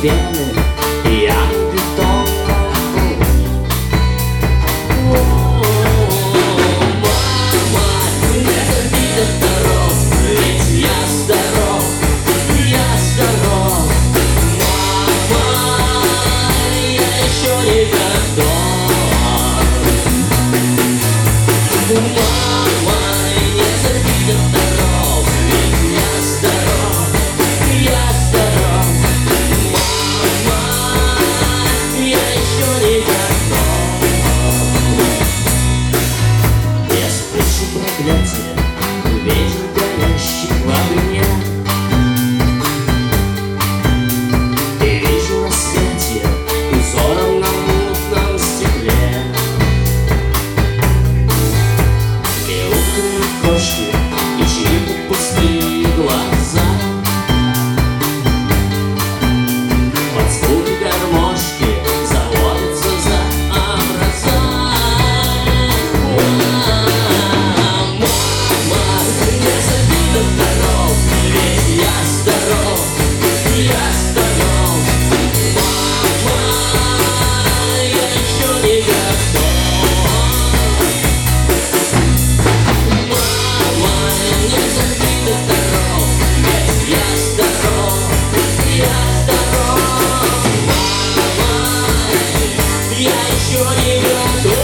пены, я бетонного пола. Мама, не забито здоров, ведь я здоров, я здоров. Мама, я еще не готов. Мама, не забито здоров, ведь я здоров, я здоров. Мама, я еще не готов. Я слышу проклятие ветер, горящий в огне, и вижу рассвете узором на мутном стекле. Мяукают кошки и чьи-то пустые глаза. Под звуки гармошки заводятся за образа. Мама, не забито здоров, ведь я здоров, я здоров. Мама, я еще не готов. Мама, не забито здоров, ведь я здоров, я здоров. Мама, я еще не готов.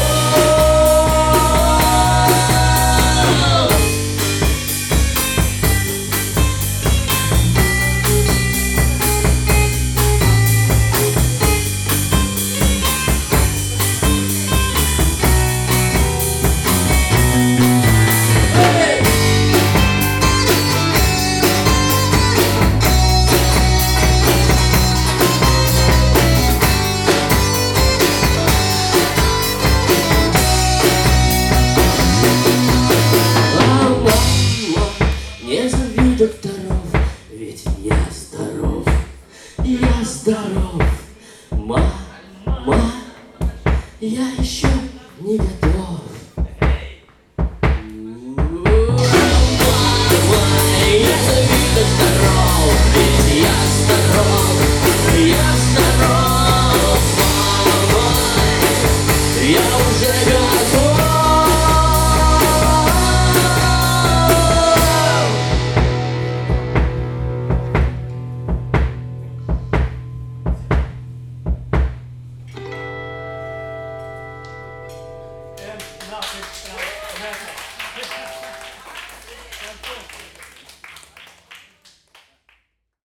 Мама, не зови докторов, ведь я здоров, я здоров. Мама, я еще не готов.